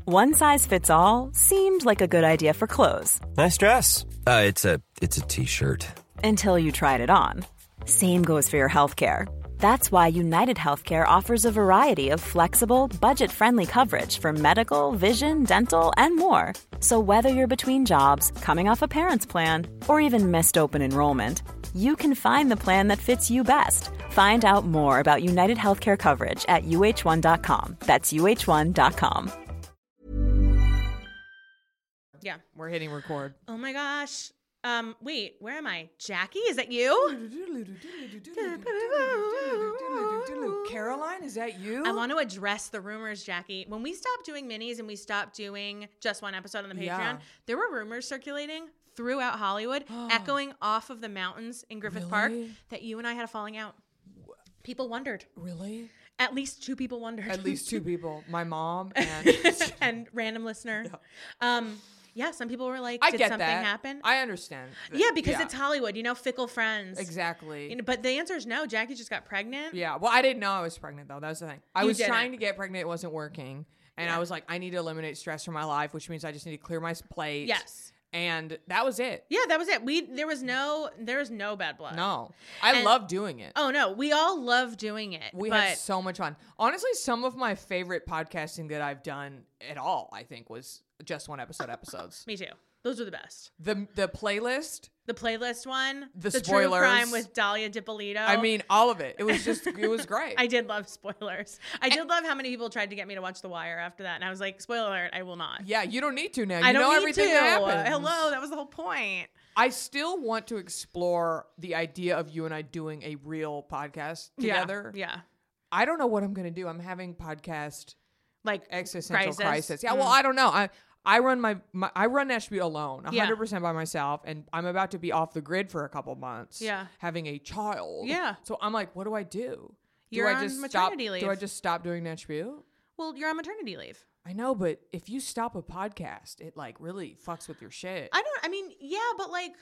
One size fits all seemed like a good idea for clothes. Nice dress. It's a t-shirt. Until you tried it on. Same goes for your healthcare. That's why United Healthcare offers a variety of flexible, budget-friendly coverage for medical, vision, dental, and more. So whether you're between jobs, coming off a parent's plan, or even missed open enrollment, you can find the plan that fits you best. Find out more about United Healthcare coverage at uh1.com. That's uh1.com. Yeah. We're hitting record. Oh my gosh. Wait, where am I? Jackie, is that you? Caroline, is that you? I want to address the rumors, Jackie. When we stopped doing minis and we stopped doing just one episode on the Patreon, there were rumors circulating throughout Hollywood, echoing off of the mountains in Griffith Park, that you and I had a falling out. People wondered. Really? At least 2 people wondered. At least 2 people. My mom and... and random listener. Yeah, some people were like, I did get something that. happen? I understand. Yeah, because it's Hollywood, fickle friends. Exactly. But the answer is no. Jackie just got pregnant. Yeah. Well, I didn't know I was pregnant, though. That was the thing. I was didn't. trying to get pregnant. It wasn't working. And I was like, I need to eliminate stress from my life, which means I just need to clear my plate. Yes. And that was it. Yeah, that was it. There was no bad blood. No. I love doing it. Oh, no. We all love doing it. We had so much fun. Honestly, some of my favorite podcasting that I've done at all, I think, was just one episodes. Me too. Those were the best. The playlist. The playlist one. The True spoilers. Crime with Dahlia Dippolito. I mean, all of it. It was great. I did love spoilers. I did love how many people tried to get me to watch The Wire after that. And I was like, spoiler alert, I will not. Yeah, you don't need to now. I You don't know need everything to. that happens. Hello, that was the whole point. I still want to explore the idea of you and I doing a real podcast together. Yeah. I don't know what I'm going to do. I'm having podcast Like existential crisis. Yeah, well, I don't know. I run I run Nashville alone, 100% by myself, and I'm about to be off the grid for a couple months. Yeah. Having a child. Yeah. So I'm like, what do I do? You're do I on just maternity stop, leave. Do I just stop doing Nashville? Well, you're on maternity leave. I know, but if you stop a podcast, it like really fucks with your shit. But like,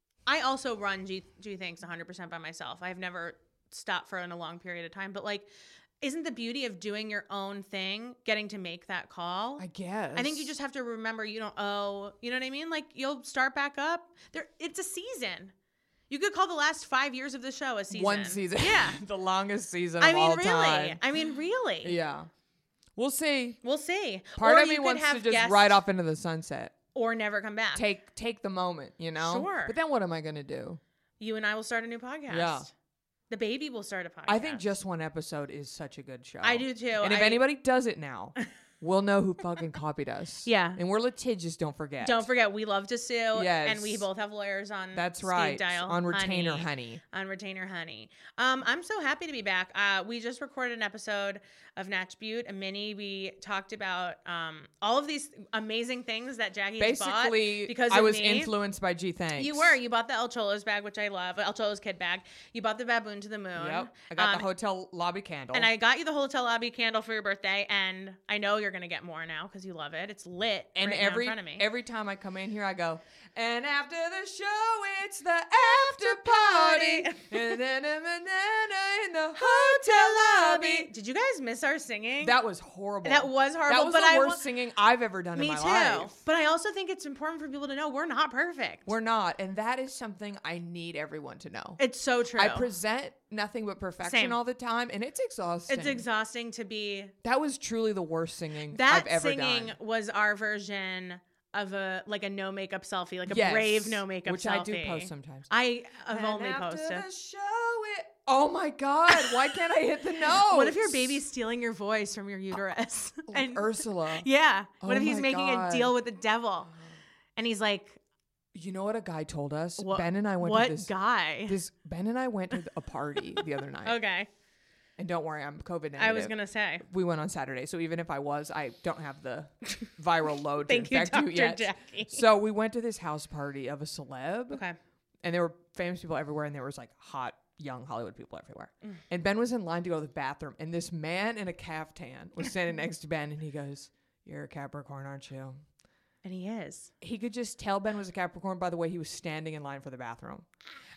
I also run G Thanks 100% by myself. I've never stopped for in a long period of time, but like, isn't the beauty of doing your own thing, getting to make that call? I guess. I think you just have to remember you don't owe, you know what I mean? Like, you'll start back up. It's a season. You could call the last 5 years of the show a season. One season. Yeah. The longest season of all time. I mean, really. Yeah. We'll see. We'll see. Part Or of me you could wants have to just guests ride off into the sunset. or never come back. Take the moment, you know? Sure. But then what am I going to do? You and I will start a new podcast. Yeah. The baby will start a podcast. I think just one episode is such a good show. I do too. And if anybody does it now, we'll know who fucking copied us. Yeah. And we're litigious, don't forget. Don't forget, we love to sue. Yes. And we both have lawyers on That's speed right. dial. On retainer, honey. On retainer, honey. I'm so happy to be back. We just recorded an episode of Natch Butte, a mini. We talked about all of these amazing things that Jackie bought because I was me. influenced by G Thanks. You were. You bought the El Cholo's bag, which I love. El Cholo's kid bag. You bought the Baboon to the Moon. Yep. I got the hotel lobby candle. And I got you the hotel lobby candle for your birthday. And I know you're going to get more now because you love it. It's lit and right now in front of me. Every time I come in here, I go, and after the show, it's the after party. And then in the hotel lobby. Did you guys miss our singing? That was horrible. That was horrible. That was the worst singing I've ever done in my life. Me too. But I also think it's important for people to know we're not perfect. We're not. And that is something I need everyone to know. It's so true. I present nothing but perfection all the time, and it's exhausting. It's exhausting to be. That was truly the worst singing That I've ever singing done. was our version of a no makeup selfie, like a brave no makeup which selfie. I do post sometimes. I've and only after posted. The show it. Oh my God! Why can't I hit the notes? What if your baby's stealing your voice from your uterus? And Ursula. Yeah. What if Oh he's my making God. a deal with the devil? And he's like, You know what a guy told us? what, Ben and I went what to this guy? Ben and I went to a party the other night. Okay. And don't worry, I'm COVID negative. I was going to say. We went on Saturday, so even if I was, I don't have the viral load to Thank you, infect you Dr. yet. Jackie. So we went to this house party of a celeb. Okay. And there were famous people everywhere, and there was like hot, young Hollywood people everywhere. And Ben was in line to go to the bathroom, and this man in a caftan was standing next to Ben, and he goes, "You're a Capricorn, aren't you?" And he is. He could just tell Ben was a Capricorn by the way he was standing in line for the bathroom.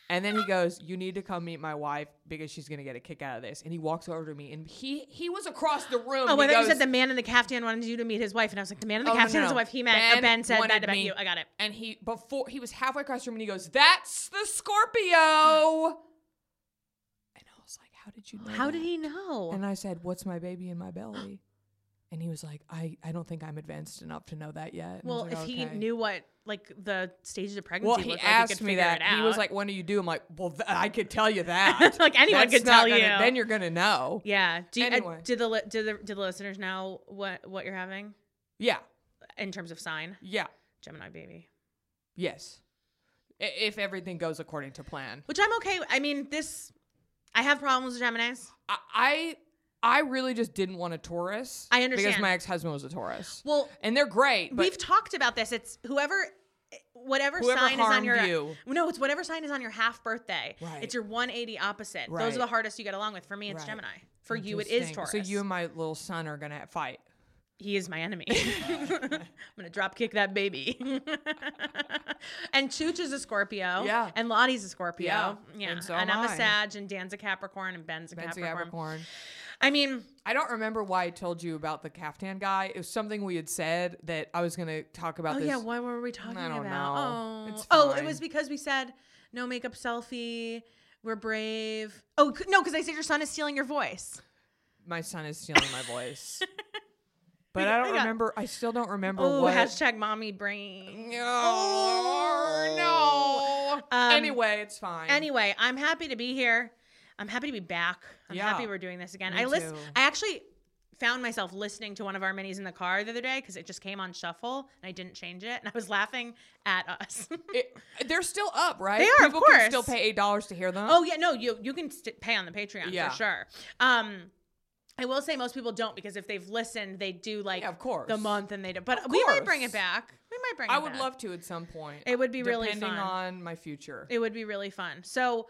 And then he goes, you need to come meet my wife because she's going to get a kick out of this. And he walks over to me, and he was across the room. Oh, I I thought you said the man in the caftan wanted you to meet his wife. And I was like, the man in the caftan is the wife he met. Ben said that about you. I got it. And he was halfway across the room, and he goes, that's the Scorpio. And I was like, how did you know How that? did he know? And I said, what's my baby in my belly? And he was like, I don't think I'm advanced enough to know that yet. And I Well, was if like, he okay. knew what like the stages of pregnancy Well, he looked like, asked he could me figure that. it out. He was like, when do you do? I'm like, well, I could tell you that. Like anyone That's could tell not you. gonna- Then you're going to know. Yeah. Anyway. Do the listeners know what you're having Yeah. in terms of sign? Yeah. Gemini baby. Yes. If everything goes according to plan. Which I'm okay. I mean, I have problems with Geminis. I really just didn't want a Taurus. I understand. Because my ex-husband was a Taurus. Well, and they're great. But we've talked about this. It's whatever sign is on your No, it's whatever sign is on your half birthday. Right. It's your 180 opposit. Right. Those are the hardest you get along with. For me, it's Right. Gemini. For you, it is Interesting. Taurus. So you and my little son are going to fight. He is my enemy. I'm going to drop kick that baby. And Chooch is a Scorpio. Yeah. And Lottie's a Scorpio. Yeah. Yeah. And so I'm am a I. Sag, and Dan's a Capricorn, and Ben's a Capricorn. I mean, I don't remember why I told you about the caftan guy. It was something we had said that I was going to talk about this. yeah, what were we talking about? I don't know. It's it fine. was because we said no makeup selfie. We're brave. Oh, no, because I said your son is stealing your voice. My son is stealing my voice. But I don't remember. I still don't remember what. Hashtag mommy brain. No. Anyway, it's fine. Anyway, I'm happy to be here. I'm happy to be back. I'm Yeah. happy we're doing this again. Me I too. actually found myself listening to one of our minis in the car the other day because it just came on shuffle and I didn't change it, and I was laughing at us. They're still up, right? They are, of People course. can still pay $8 to hear them. Oh yeah, no, you can pay on the Patreon Yeah. for sure. I will say most people don't, because if they've listened, they do like of course. the month, and they do. But Of we might course. bring it back. I would love to at some point. It would be really depending fun. on my future. It would be really fun. So,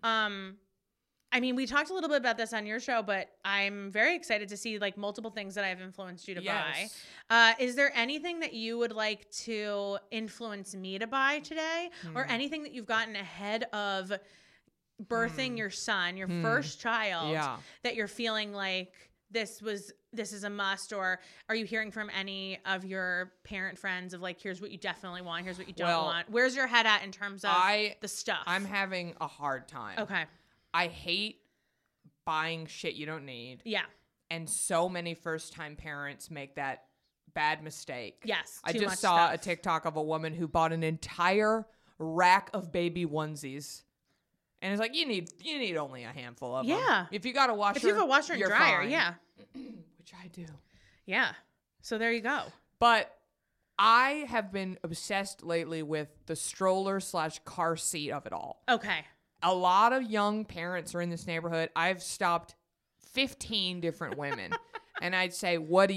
I mean, we talked a little bit about this on your show, but I'm very excited to see like multiple things that I've influenced you to Yes. buy. Is there anything that you would like to influence me to buy today, or anything that you've gotten ahead of birthing your son, your first child, Yeah. that you're feeling like this is a must? Or are you hearing from any of your parent friends of like, here's what you definitely want, here's what you don't want? Where's your head at in terms of the stuff? I'm having a hard time. Okay. I hate buying shit you don't need. Yeah. And so many first-time parents make that bad mistake. Yes. I too just much saw stuff. a TikTok of a woman who bought an entire rack of baby onesies. And it's like, you need only a handful of them. Yeah. If you got a washer, If you have a washer and you're dryer, fine. yeah. Which I do. Yeah. So there you go. But I have been obsessed lately with the stroller/car seat of it all. Okay. A lot of young parents are in this neighborhood. I've stopped 15 different women. And I'd say,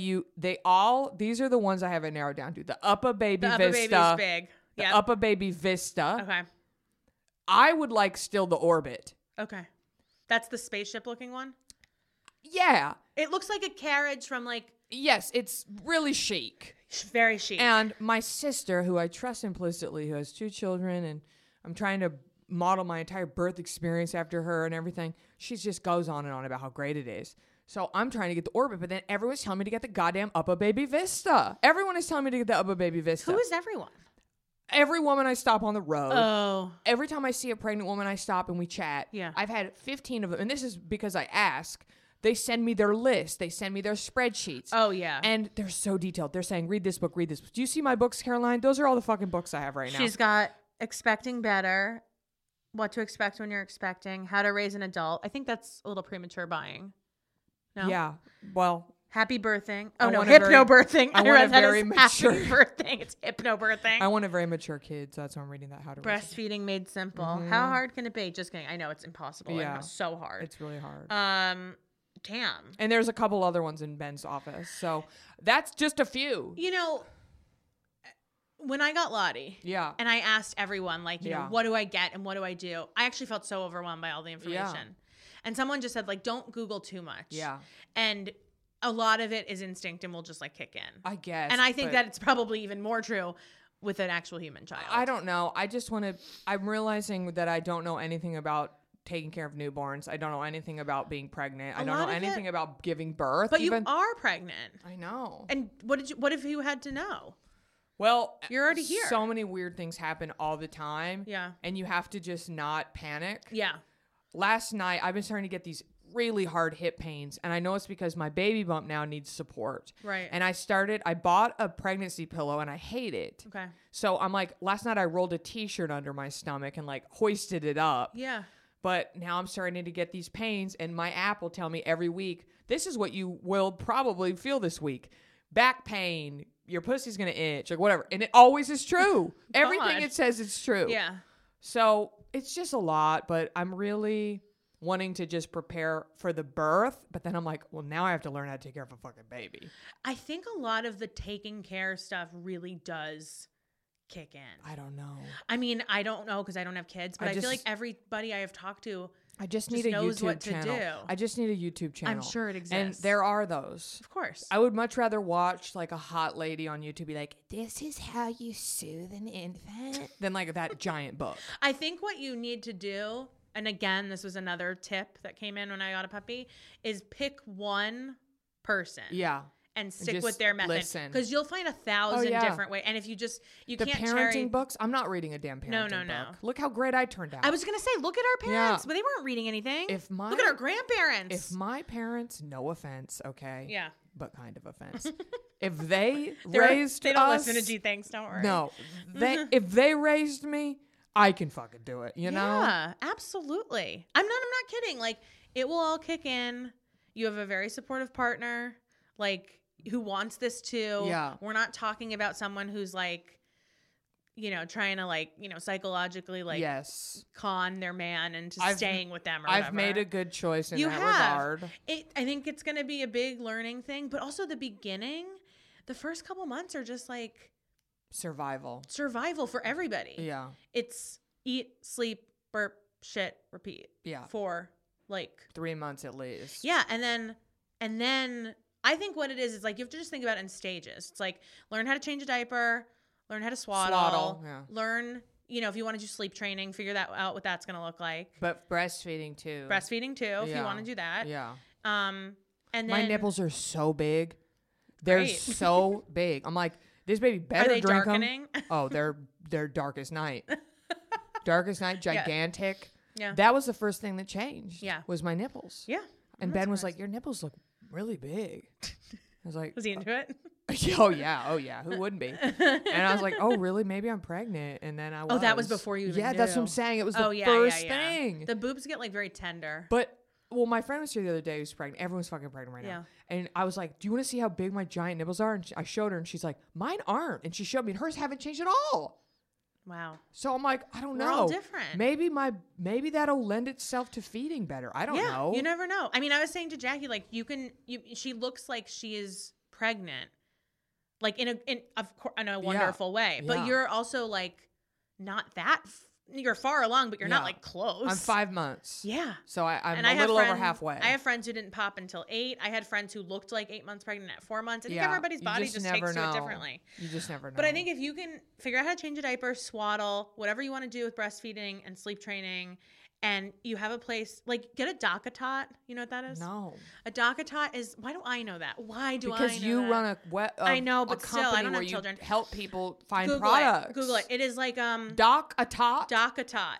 these are the ones I have it narrowed down to. The Uppa Baby The Vista. Uppa Baby's big. The Yep. Uppa Baby Vista. Okay. I would like still the Orbit. Okay. That's the spaceship looking one? Yeah. It looks like a carriage from like Yes, it's really chic. very chic. And my sister, who I trust implicitly, who has 2 children, and I'm trying to model my entire birth experience after her and everything, she just goes on and on about how great it is. So I'm trying to get the Orbit, but then everyone's telling me to get the goddamn Uppa Baby Vista. Everyone is telling me to get the Uppa Baby Vista. Who is everyone? Every woman I stop on the road. Oh. Every time I see a pregnant woman, I stop and we chat. Yeah. I've had 15 of them. And this is because I ask. They send me their list. They send me their spreadsheets. Oh, yeah. And they're so detailed. They're saying, read this book, read this book. Do you see my books, Caroline? Those are all the fucking books I have right now. She's got Expecting Better, What to Expect When You're Expecting, How to Raise an Adult. I think that's a little premature buying. No? Yeah. Well, Happy Birthing. I Oh, no. want a very- Hypnobirthing. I want read a that very as mature- Happy Birthing. It's Hypnobirthing. I want a very mature kid, so that's why I'm reading that. How to Raise a Breastfeeding Made Simple. How hard can it be? Just kidding. I know it's impossible. Yeah. It's so hard. It's really hard. Damn. And there's a couple other ones in Ben's office. So that's just a few. You know, when I got Lottie, Yeah. and I asked everyone, like, you know, Yeah. what do I get and what do I do? I actually felt so overwhelmed by all the information. And someone just said, like, don't Google too much. Yeah. And a lot of it is instinct and will just, like, kick in. I guess. And I think but- that it's probably even more true with an actual human child? I don't know. I'm realizing that I don't know anything about taking care of newborns. I don't know anything about being pregnant. I don't know anything about giving birth. But you are pregnant. I know. And what if you had to know? Well, you're already here. So many weird things happen all the time. Yeah. And you have to just not panic. Yeah. Last night, I've been starting to get these really hard hip pains, and I know it's because my baby bump now needs support. Right. And I bought a pregnancy pillow, and I hate it. Okay. So I'm like, last night I rolled a t-shirt under my stomach and like hoisted it up. Yeah. But now I'm starting to get these pains, and my app will tell me every week, this is what you will probably feel this week. Back pain, your pussy's going to itch, or whatever. And it always is true. Everything it says it's true. Yeah. So it's just a lot, but I'm really wanting to just prepare for the birth. But then I'm like, well, now I have to learn how to take care of a fucking baby. I think a lot of the taking care stuff really does kick in. I don't know. I mean, I don't know because I don't have kids, but I feel like everybody I have talked to I just need a knows YouTube what channel. to do. I just need a YouTube channel. I'm sure it exists. And there are those. Of course. I would much rather watch like a hot lady on YouTube be like, this is how you soothe an infant, than like that giant book. I think what you need to do, and again, this was another tip that came in when I got a puppy, is pick one person. Yeah. And stick just with their method. listen. Because you'll find 1,000 different ways. And if you the can't parenting books, I'm not reading a damn parenting book. No. Look how great I turned out. I was going to say, look at our parents, but they weren't reading anything. Look at our grandparents. If my parents, no offense, okay? Yeah. But kind of offense. If they They don't us, listen to G Thanks, don't worry. No. If they raised me, I can fucking do it, you know? Yeah, absolutely. I'm not kidding. Like, it will all kick in. You have a very supportive partner, like, who wants this too. Yeah. We're not talking about someone who's like, trying to psychologically con their man into staying with them or whatever. I've made a good choice in that regard. I think it's going to be a big learning thing, but also the beginning, the first couple months are just like survival for everybody. Yeah. It's eat, sleep, burp, shit, repeat. Yeah. For 3 months at least. Yeah. And then I think what it is like you have to just think about it in stages. It's like learn how to change a diaper, learn how to swaddle. Yeah. Learn, if you want to do sleep training, figure that out what that's going to look like. But breastfeeding too. If you want to do that. Yeah. And then my nipples are so big. They're so big. I'm like, this baby better drink darkening? them. Oh, they're dark as night. Dark as night, gigantic. Yeah. That was the first thing that changed. Yeah. Was my nipples. Yeah. And Ben was like, your nipples look really big. I was like, was he into it? Oh yeah. Who wouldn't be? And I was like, oh really? Maybe I'm pregnant. And then I was. Oh, that was before you even knew. That's what I'm saying. It was the first thing. The boobs get very tender. But my friend was here the other day who's pregnant. Everyone's fucking pregnant right now. And I was like, do you want to see how big my giant nipples are? And I showed her and she's like, mine aren't. And she showed me and hers haven't changed at all. Wow. So I'm like, I don't know. We're all different. Maybe that'll lend itself to feeding better. I don't know. You never know. I mean, I was saying to Jackie, she looks like she is pregnant, in a wonderful way. But you're also not that. You're far along, but you're not close. I'm 5 months. Yeah. So I'm a little over halfway. I have friends who didn't pop until 8. I had friends who looked like 8 months pregnant at 4 months. I think everybody's body just takes to it differently. You just never know. But I think if you can figure out how to change a diaper, swaddle, whatever you want to do with breastfeeding and sleep training, and you have a place, get a DockATot. You know what that is? No. A DockATot is, why do I know that? Why do I know that? Because you run I know, but a still, I don't have you children. Help people find Google products. Google it. It is DockATot? DockATot.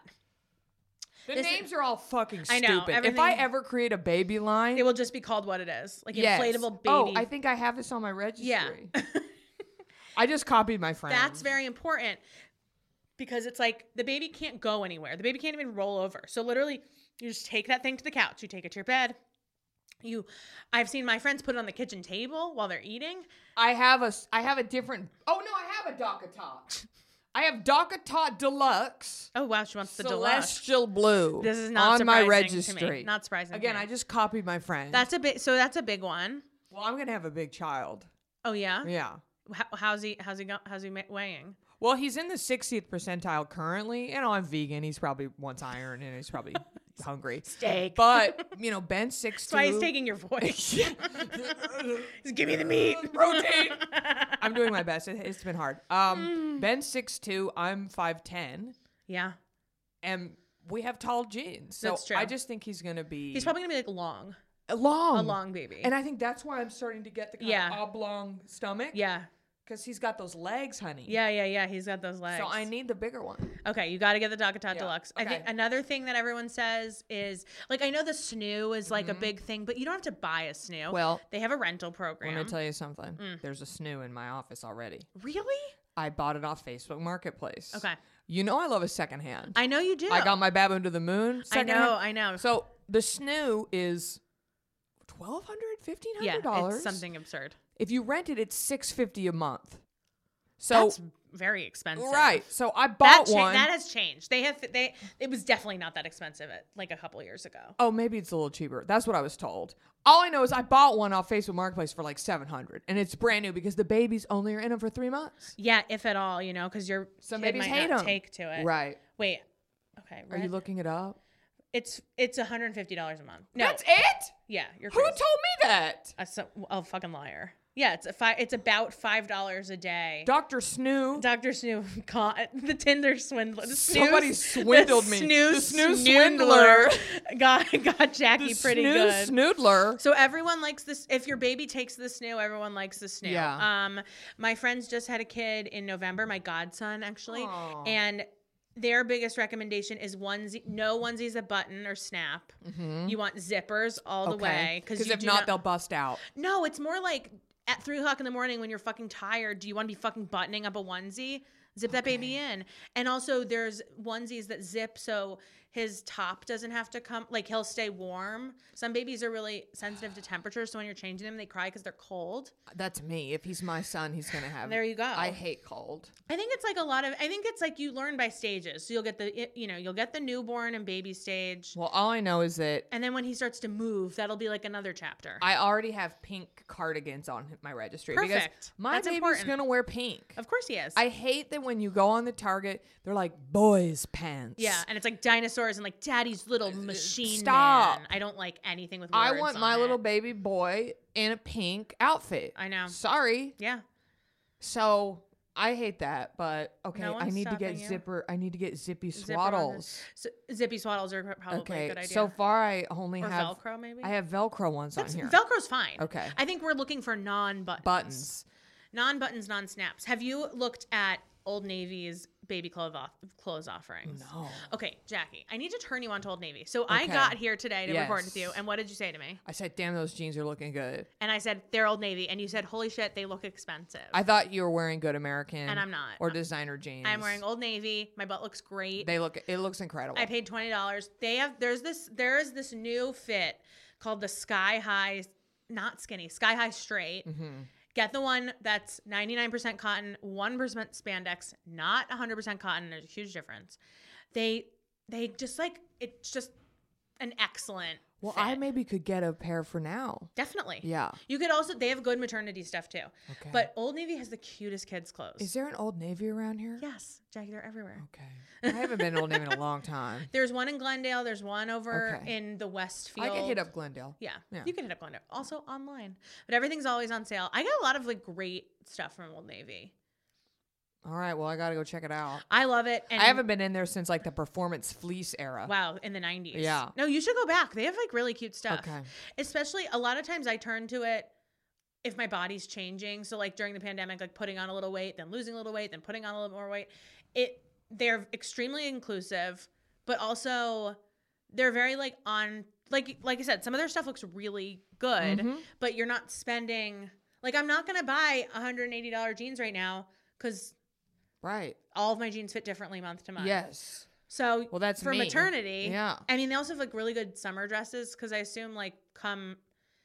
The names are all fucking stupid. I know. If I ever create a baby line, it will just be called what it is. Inflatable baby. Oh, I think I have this on my registry. Yeah. I just copied my friend. That's very important because it's the baby can't go anywhere. The baby can't even roll over. So literally, you just take that thing to the couch. You take it to your bed. I've seen my friends put it on the kitchen table while they're eating. I have a different. Oh no, I have a DockATot. I have DockATot Deluxe. Oh wow, she wants the Celestial deluxe. Blue. This is not on my surprising registry. to me. Not surprising. Again, to me. I just copied my friend. That's a big one. Well, I'm gonna have a big child. Oh yeah. Yeah. How's he weighing? Well, he's in the 60th percentile currently. I'm vegan. He's probably wants iron, and he's probably hungry. Steak. But, Ben's 6'2". That's why he's taking your voice. Just give me the meat. Protein. I'm doing my best. It's been hard. Ben's 6'2". I'm 5'10". Yeah. And we have tall jeans. So That's true. I just think he's going to be... He's probably going to be like long. A long baby. And I think that's why I'm starting to get the kind of oblong stomach. Yeah. Because he's got those legs, honey. Yeah. He's got those legs. So I need the bigger one. Okay, you got to get the DockATot Deluxe. Okay. I think another thing that everyone says is, like, I know the snoo is like a big thing, but you don't have to buy a snoo. Well, they have a rental program. Let me tell you something. There's a snoo in my office already. Really? I bought it off Facebook Marketplace. Okay. You know I love a secondhand. I know you do. I got my Baboon to the Moon secondhand. I know. So the snoo is $1,200, $1,500. Yeah, it's something absurd. If you rent it, it's $650 a month. So that's very expensive. Right. So I bought one. That has changed. It was definitely not that expensive like a couple years ago. Oh, maybe it's a little cheaper. That's what I was told. All I know is I bought one off Facebook Marketplace for like $700, and it's brand new because the babies only are in them for 3 months. Yeah, if at all, because some babies might hate not them. take to it. Right. Wait. Okay. Are you looking it up? It's $150 a month. No. That's it? Yeah, you're Who crazy. told me that? A fucking liar. Yeah, it's about $5 a day. Dr. Snoo. Dr. Snoo caught the Tinder swindler. Somebody swindled me. The snoo swindler got Jackie pretty good. Snoodler. So everyone likes this. If your baby takes the snoo, everyone likes the snoo. Yeah. My friends just had a kid in November. My godson actually, Aww. and their biggest recommendation is no onesies that button or snap. Mm-hmm. You want zippers all the way. Because if not, they'll bust out. No, it's more like at 3:00 in the morning when you're fucking tired. Do you want to be fucking buttoning up a onesie? Zip that baby in. And also there's onesies that zip so his top doesn't have to come, like he'll stay warm. Some babies are really sensitive to temperature, so when you're changing them, they cry because they're cold. That's me. If he's my son, he's going to have There you go. I hate cold. I think it's like you learn by stages. So you'll get the newborn and baby stage. Well, all I know is that And then when he starts to move, that'll be like another chapter. I already have pink cardigans on my registry. Perfect. Because my That's baby's important. going to wear pink. Of course he is. I hate that when you go on the Target, they're like boys' pants. Yeah, and it's like dinosaurs and like daddy's little machine Stop. man. I don't like anything with words I want my on little it. baby boy in a pink outfit. I know. Sorry. Yeah. So I hate that, but okay. No I one's need to get stopping you. I need to get zippy Zipper on swaddles. So, zippy swaddles are probably a Okay. good idea. So far, I only or have Velcro maybe. I have Velcro ones on here. Velcro's fine. Okay. I think we're looking for Buttons. Non-buttons, non-snaps. Have you looked at Old Navy's baby clothes offerings? No. Okay, Jackie, I need to turn you on to Old Navy. So I Okay. got here today to record Yes. with you, and what did you say to me? I said, "Damn, those jeans are looking good." And I said, they're Old Navy. And you said, holy shit, they look expensive. I thought you were wearing good American, And I'm not. or designer jeans. I'm wearing Old Navy. My butt looks great. It looks incredible. I paid $20. There is this new fit called the Sky High, not skinny, Sky High Straight. Mm-hmm. Get the one that's 99% cotton, 1% spandex, not 100% cotton. There's a huge difference. They just like, it's just an excellent Well, fit. I maybe could get a pair for now. Definitely. Yeah. You could also, they have good maternity stuff too. Okay. But Old Navy has the cutest kids' clothes. Is there an Old Navy around here? Yes, Jackie, they're everywhere. Okay. I haven't been to Old Navy in a long time. There's one in Glendale. There's one over Okay. in the Westfield. I can hit up Glendale. Yeah, Yeah. you can hit up Glendale. Also online. But everything's always on sale. I get a lot of like great stuff from Old Navy. All right. Well, I got to go check it out. I love it. And I haven't been in there since like the performance fleece era. Wow, in the 90s. Yeah. No, you should go back. They have like really cute stuff. Okay. Especially a lot of times I turn to it if my body's changing. So like during the pandemic, like putting on a little weight, then losing a little weight, then putting on a little more weight. They're extremely inclusive, but also they're very like on, like I said, some of their stuff looks really good, Mm-hmm. but you're not spending, like I'm not going to buy $180 jeans right now because Right. all of my jeans fit differently month to month. Yes. So Well, that's for me. maternity. Yeah. I mean, they also have like really good summer dresses because I assume like come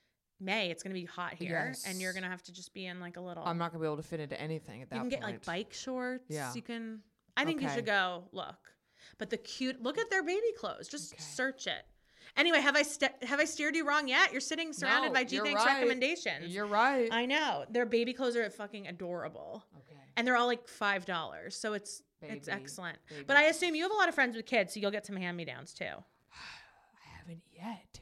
May it's gonna be hot here, Yes. and you're gonna have to just be in like a little. I'm not going to be able to fit into anything at that You can point. get like bike shorts. Yeah. You can. I think you Okay. should go look. But look at their baby clothes. Just Okay. search it. Anyway, have I steered you wrong yet? You're sitting surrounded No, by G you're Thanks right. recommendations. You're right. I know their baby clothes are fucking adorable. Okay. And they're all like $5, so it's Baby, excellent. baby. But I assume you have a lot of friends with kids, so you'll get some hand-me-downs too. haven't yet.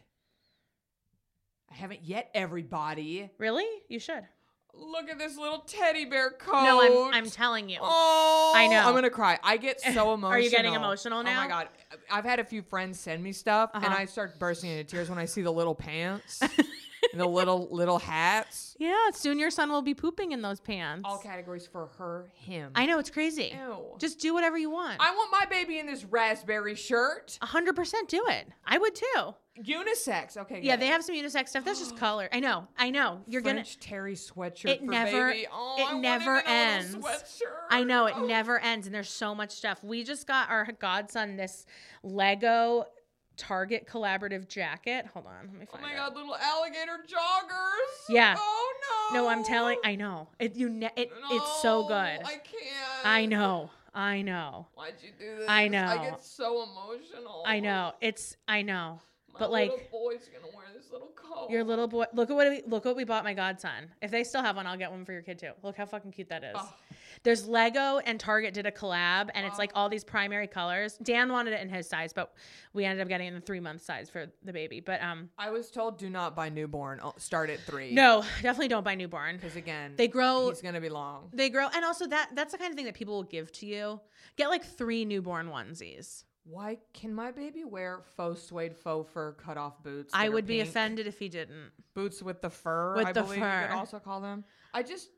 Everybody. Really? You should. Look at this little teddy bear coat. No, I'm telling you. Oh, I know. I'm going to cry. I get so emotional. Are you getting emotional Oh now? my God. I've had a few friends send me stuff, and I start bursting into tears when I see the little pants and the little hats. Yeah, soon your son will be pooping in those pants. All categories for her, him. I know, it's crazy. Ew. Just do whatever you want. I want my baby in this raspberry shirt. 100% do it. I would too. Unisex. Okay. Yeah, good. they have some unisex stuff. That's just color. I know. You're French terry sweatshirt It for never- baby. Oh, it I want never him in a little ends. sweatshirt. I know it never ends, and there's so much stuff. We just got our godson this Lego Target collaborative jacket. Hold on, let me Oh find my it. God, little alligator joggers. Yeah. Oh no. No, I'm telling. I know it's so good. I can't. I know. Why'd you do this? I know. I get so emotional. I know. My But like, little boy's gonna wear this little coat. your little boy. Look what we bought my godson. If they still have one, I'll get one for your kid too. Look how fucking cute that is. Oh. There's Lego and Target did a collab, and it's like all these primary colors. Dan wanted it in his size, but we ended up getting in the 3-month size for the baby. But I was told do not buy newborn. Start at 3. no, definitely don't buy newborn. Because again, They grow. He's gonna be long. They grow, and also that's the kind of thing that people will give to you. Get like 3 newborn onesies. Why can my baby wear faux suede faux fur cutoff boots? I that are would be pink? offended if he didn't. Boots with the fur. With I the believe you fur. could also call them. I just,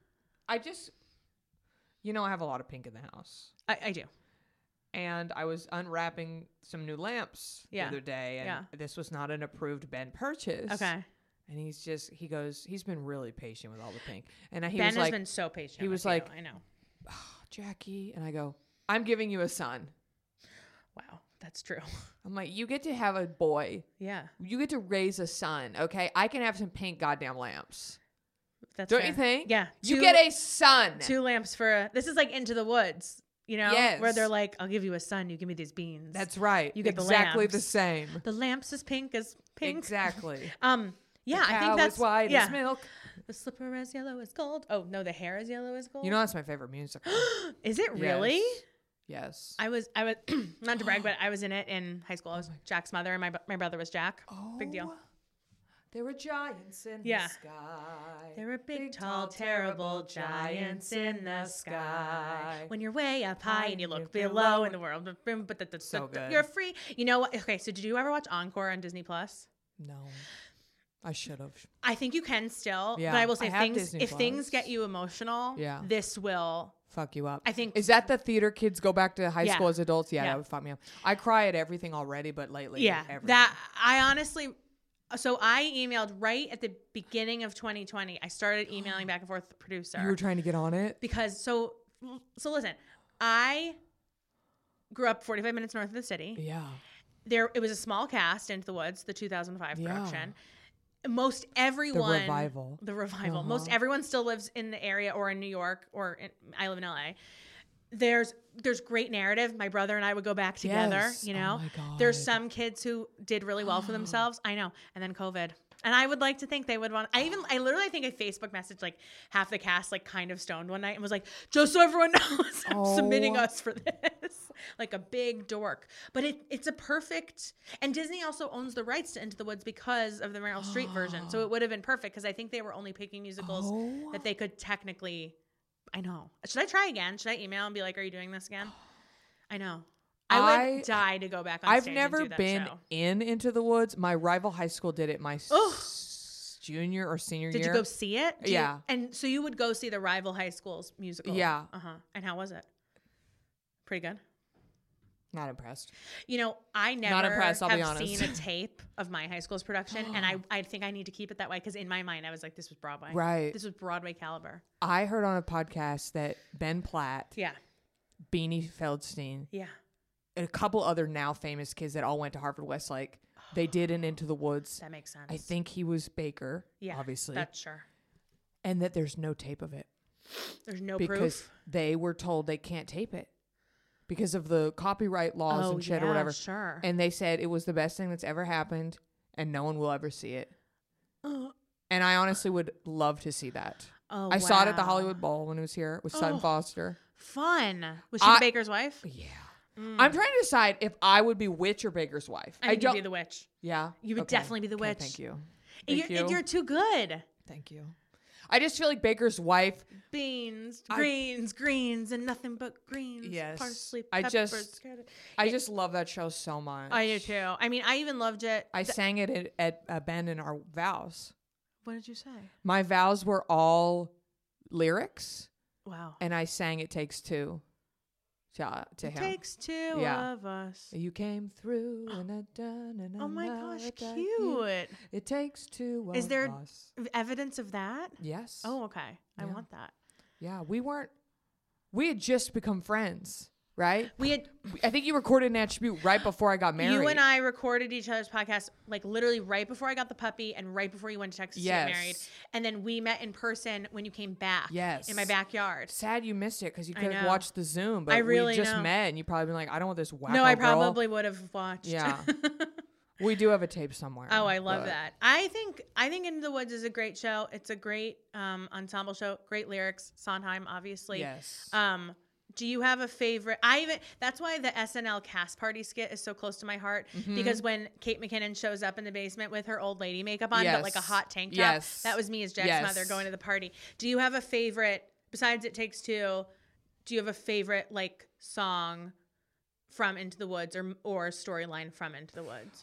I have a lot of pink in the house. I do. And I was unwrapping some new lamps the other day, and this was not an approved Ben purchase. Okay. And he's been really patient with all the pink. And he Ben was has like, been so patient. he was with you. like, I know. oh, Jackie. And I go, I'm giving you a son. Wow, that's true. I'm like, you get to have a boy. Yeah, You get to raise a son, okay? I can have some pink goddamn lamps. that's Don't fair. you think? Yeah, You get a son. 2 lamps for this is like Into the Woods, Yes. where they're like, I'll give you a son, you give me these beans. That's right. You get the exactly lamps. the same. The lamps as pink as pink. Exactly. Yeah, The I cow think that's is white as milk. The slipper as yellow as gold. Oh no, the hair is yellow as gold. You know that's my favorite musical. Is it really? Yes. I was not to brag, but I was in it in high school. I was Jack's mother, and my brother was Jack. Big deal. There were giants in Yeah. the sky. There were big, tall, terrible giants in the sky. When you're way up high and you look below in the world, but So good. you're free. You know what? Okay, so did you ever watch Encore on Disney Plus? No. I should have. I think you can still, Yeah, but I will say I have Disney if things Plus. get you emotional, Yeah. this will. Fuck you up. I think- Is that the theater kids go back to high Yeah. school as adults? Yeah, Yeah. that would fuck me up. I cry at everything already, but lately, Yeah, everything. that I honestly. So I emailed right at the beginning of 2020. I started emailing back and forth with the producer. You were trying to get on it? Because so listen, I grew up 45 minutes north of the city. Yeah. It was a small cast, Into the Woods, the 2005 Yeah. production. Most everyone The revival. Uh-huh. Most everyone still lives in the area or in New York I live in LA. There's great narrative. My brother and I would go back together, Yes. you know. Oh my God. There's some kids who did really well for themselves. I know. And then COVID. And I would like to think they would want I literally think I Facebook messaged like half the cast like kind of stoned one night and was like, just so everyone knows, I'm submitting us for this. Like a big dork. But it's a perfect, and Disney also owns the rights to Into the Woods because of the Meryl Streep version. So it would have been perfect because I think they were only picking musicals that they could technically. I know. Should I try again? Should I email and be like, are you doing this again? I know. I would die to go back on I've stage never and do that been show. in Into the Woods. My rival high school did it my junior or senior Did year. you go see it? Yeah. And so you would go see the rival high school's musical? Yeah. And how was it? Pretty good? Not impressed. You know, I never impressed, I'll be have honest. seen a tape of my high school's production, and I think I need to keep it that way because in my mind I was like, this was Broadway. Right. This was Broadway caliber. I heard on a podcast that Ben Platt, Yeah. Beanie Feldstein, Yeah. and a couple other now famous kids that all went to Harvard Westlake, they did an Into the Woods. That makes sense. I think he was Baker, Yeah. obviously, That's sure. and that there's no tape of it There's no because proof. they were told they can't tape it because of the copyright laws and shit or whatever. Sure. And they said it was the best thing that's ever happened, and no one will ever see it. And I honestly would love to see that. Oh, I saw it at the wow. Hollywood Bowl when it was here with Sutton Foster. Fun. Was she the baker's wife? Yeah. I'm trying to decide if I would be Witch or Baker's wife. I think you'd be the witch. Yeah. You would definitely be the witch. Thank you. You're too good. Thank you. I just feel like Baker's wife. Beans, greens, and nothing but greens. Yes. Parsley, I peppers, just love that show so much. I do too. I mean, I even loved it. I sang it at Ben in our vows. What did you say? My vows were all lyrics. Wow. And I sang It Takes Two to him. It takes two of us. You came through and I done and oh my gosh, cute. It takes two Is of there us. evidence of that? Yes. Oh, okay. I want that. Yeah, we had just become friends, right? I think you recorded an attribute right before I got married. You and I recorded each other's podcast like literally right before I got the puppy and right before you went to Texas to get married. And then we met in person when you came back in my backyard. Sad you missed it because you could have watched the Zoom, but we just met and you probably been like, I don't want this wacko No, I girl. probably would have watched. Yeah. We do have a tape somewhere. Oh, I love that. I think Into the Woods is a great show. It's a great ensemble show. Great lyrics. Sondheim, obviously. Yes. Do you have a favorite? That's why the SNL cast party skit is so close to my heart because when Kate McKinnon shows up in the basement with her old lady makeup on, but like a hot tank top, that was me as Jack's mother going to the party. Do you have a favorite besides It Takes Two? Do you have a favorite like song from Into the Woods or storyline from Into the Woods?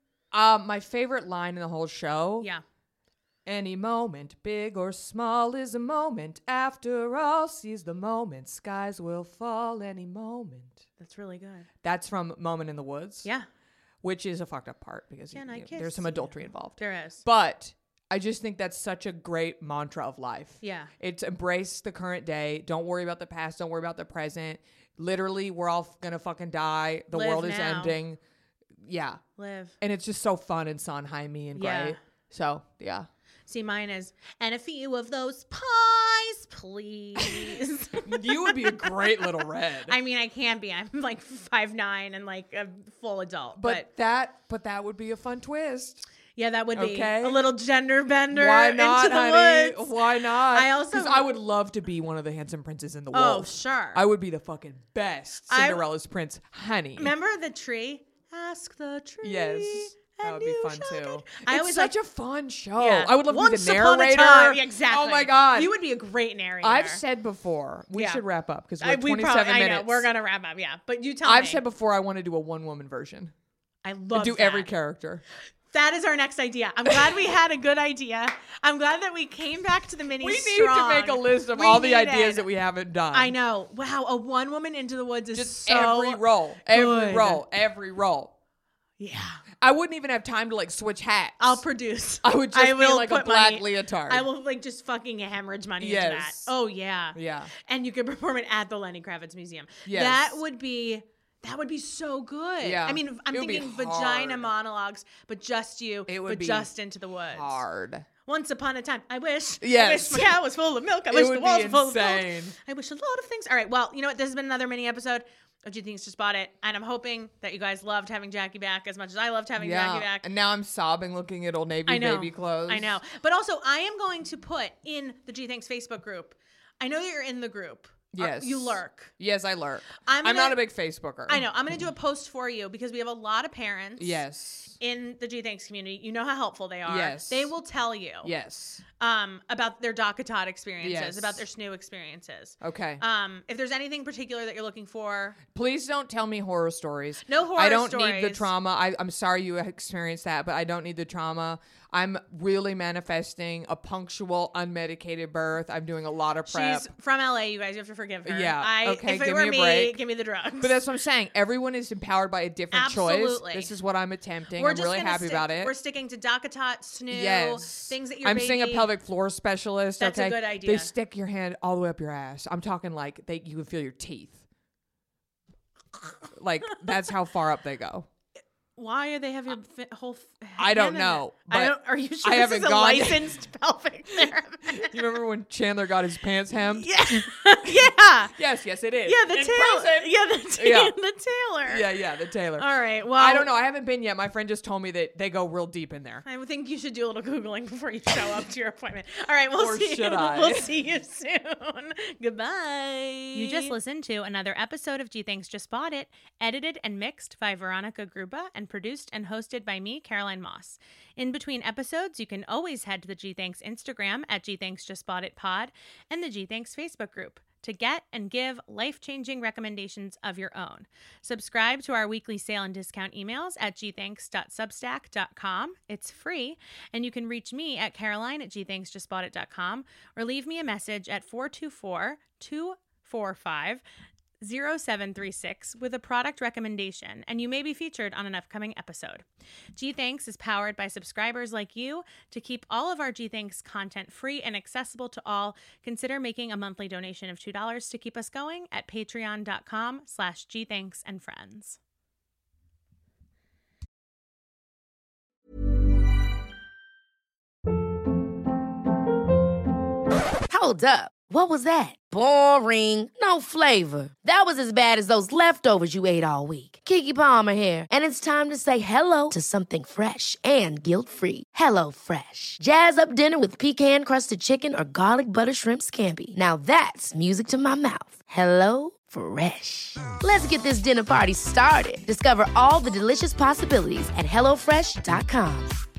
My favorite line in the whole show. Yeah. Any moment, big or small, is a moment. After all, seize the moment. Skies will fall any moment. That's really good. That's from Moment in the Woods. Yeah. Which is a fucked up part because there's some adultery involved. There is. But I just think that's such a great mantra of life. Yeah. It's embrace the current day. Don't worry about the past. Don't worry about the present. Literally, we're all going to fucking die. The world is ending. Yeah. Live. And it's just so fun and Sondheim-y and great. So, yeah. See, mine is, and a few of those pies, please. You would be a great little red. I mean, I can be. I'm like 5'9" and like a full adult. But that would be a fun twist. Yeah, that would be a little gender bender. Why not, into the honey? woods. Why not? Because I would love to be one of the handsome princes in the Wolf. Oh, sure. I would be the fucking best Cinderella's prince, honey. Remember the tree? Ask the tree. Yes. That would be fun too. It's such a fun show. Yeah. I would love to be the Upon narrator. a time. Exactly. Oh my God. You would be a great narrator. I've said before, we should wrap up because we're 27 minutes. I know, we're going to wrap up, yeah. But you tell me. I've said before I want to do a one-woman version. I love do every character. That is our next idea. I'm glad we had a good idea. I'm glad that we came back to the mini. We need to make a list of all the ideas that we haven't done. I know. Wow, a one woman Into the Woods is just so every role. Yeah. I wouldn't even have time to like switch hats. I'll produce. I would just be like a black leotard. I will like just fucking hemorrhage money into that. Oh yeah. Yeah. And you could perform it at the Lenny Kravitz Museum. Yes. That would be so good. Yeah. I mean, I'm thinking vagina monologues, but just you, but just Into the Woods. Hard. Once upon a time, I wish. Yes. I wish my cow was full of milk. I wish the walls were full of gold. I wish a lot of things. All right. Well, you know what? This has been another mini episode of Do You Think Just Bought It? And I'm hoping that you guys loved having Jackie back as much as I loved having Jackie back. And now I'm sobbing looking at Old Navy baby clothes. I know. But also, I am going to put in the G Thanks Facebook group. I know that you're in the group. Yes. You lurk. Yes, I lurk. I'm not a big Facebooker. I know. I'm going to do a post for you because we have a lot of parents. Yes. In the G Thanks community. You know how helpful they are. Yes. They will tell you. Yes. About their DockATot experiences, about their SNU experiences. Okay. If there's anything particular that you're looking for. Please don't tell me horror stories. No horror stories. I don't need the trauma. I'm sorry you experienced that, but I don't need the trauma. I'm really manifesting a punctual, unmedicated birth. I'm doing a lot of prep. She's from LA, you guys. You have to forgive her. Yeah. Okay, if it were me, break. give me the drugs. But that's what I'm saying. Everyone is empowered by a different choice. This is what I'm attempting. I'm really happy about it. We're sticking to DockATot, SNU, things that I'm seeing a pelvic floor specialist. That's a good idea. They stick your hand all the way up your ass. I'm talking like you can feel your teeth. Like that's how far up they go. Why are they have your whole? I don't know. Are you sure I this haven't is a gone- licensed pelvic therapist? You remember when Chandler got his pants hemmed? Yeah. Yeah. Yes, it is. Yeah, the In tailor. prison. Yeah, Yeah. the tailor. Yeah, the tailor. All right. Well, I don't know. I haven't been yet. My friend just told me that they go real deep in there. I think you should do a little Googling before you show up to your appointment. All right, Or should I? We'll see you soon. Goodbye. You just listened to another episode of G Thanks Just Bought It, edited and mixed by Veronica Gruba and produced and hosted by me, Caroline Moss. In between episodes, you can always head to the G Thanks Instagram at G Thanks Just Bought It Pod and the G Thanks Facebook group to get and give life-changing recommendations of your own. Subscribe to our weekly sale and discount emails at gthanks.substack.com. It's free, and you can reach me at caroline@gthanksjustboughtit.com or leave me a message at 424-245-0736 with a product recommendation, and you may be featured on an upcoming episode. G Thanks is powered by subscribers like you. To keep all of our G Thanks content free and accessible to all, consider making a monthly donation of $2 to keep us going at patreon.com/gthanksandfriends. Hold up. What was that? Boring. No flavor. That was as bad as those leftovers you ate all week. Keke Palmer here, and it's time to say hello to something fresh and guilt-free. Hello Fresh. Jazz up dinner with pecan-crusted chicken or garlic butter shrimp scampi. Now that's music to my mouth. Hello Fresh. Let's get this dinner party started. Discover all the delicious possibilities at HelloFresh.com.